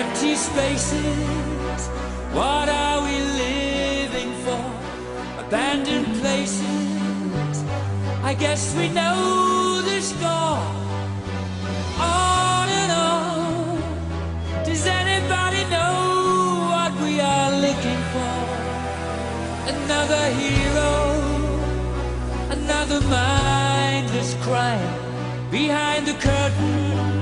Empty spaces, what are we living for? Abandoned places, I guess we know the score. On and on, does anybody know what we are looking for? Another hero, another mindless crime behind the curtain.